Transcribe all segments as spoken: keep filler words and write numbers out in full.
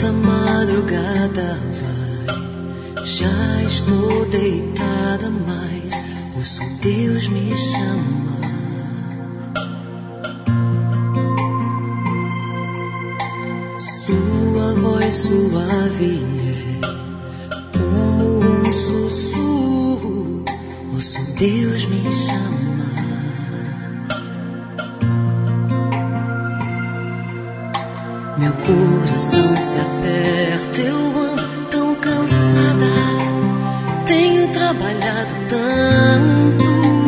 Alta madrugada vai, já estou deitada, mas ouço Deus me chamar. Sua voz suave é como um sussurro, ouço Deus me chamar. Meu coração se aperta, eu ando tão cansada, tenho trabalhado tanto.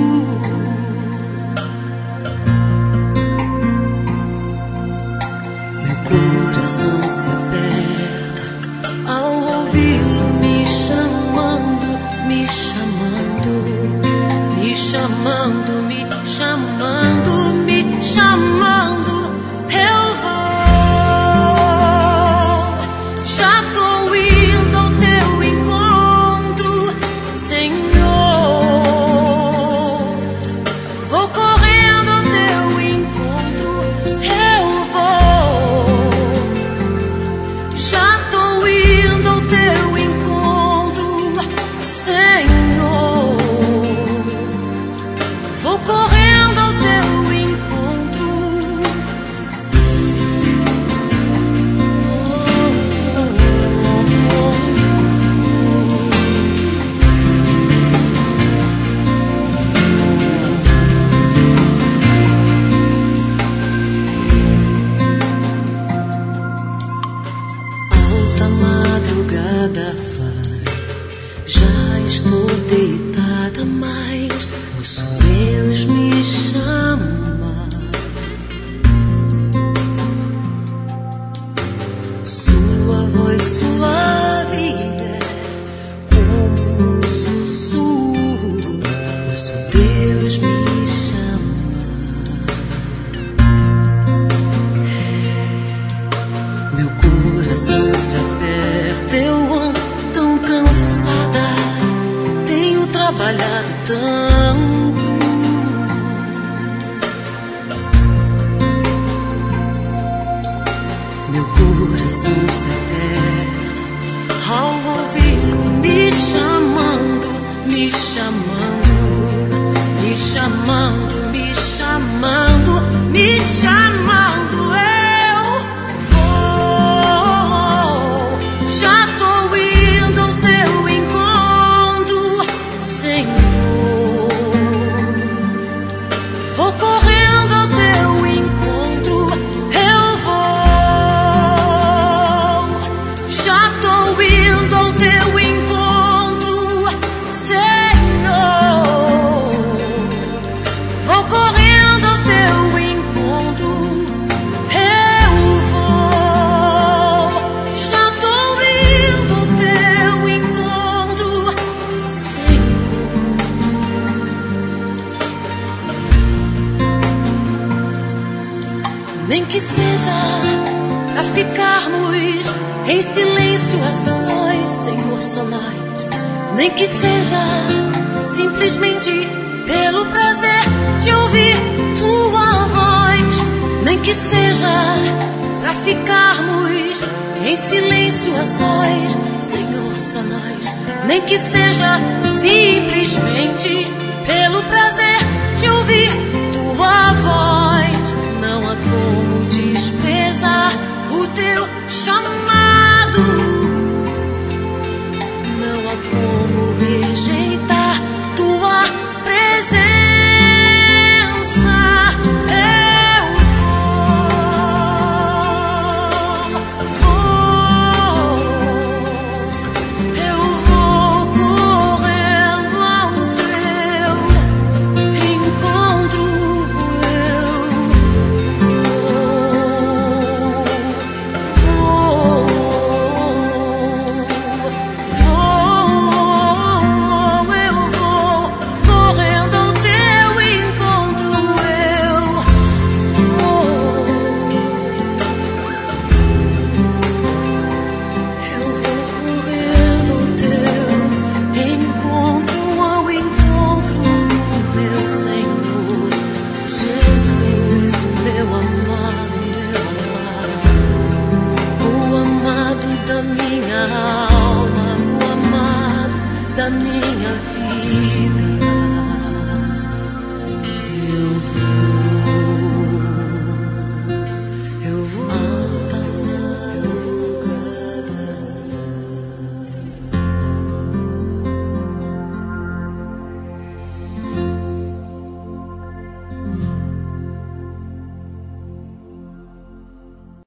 Meu coração se aperta ao ouvi-lo me chamando, me chamando, me chamando, me chamando, me chamando. Eu vou. Vai, já estou deitada, mas ouço Deus me chama. Sua voz suave é como um sussurro, ouço Deus me chama. Meu coração se aperta, eu ando tão cansada, tenho trabalhado tanto. Meu coração se aperta ao ouvi-lo me chamando, me chamando, me chamando, me chamando, me chamando. Nem que seja pra ficarmos em silêncio a sós, Senhor, só nós. Nem que seja simplesmente pelo prazer de ouvir tua voz. Nem que seja pra ficarmos em silêncio a sós, Senhor, só nós. Nem que seja simplesmente pelo prazer de ouvir tua voz. Não há como desprezar o teu chamado.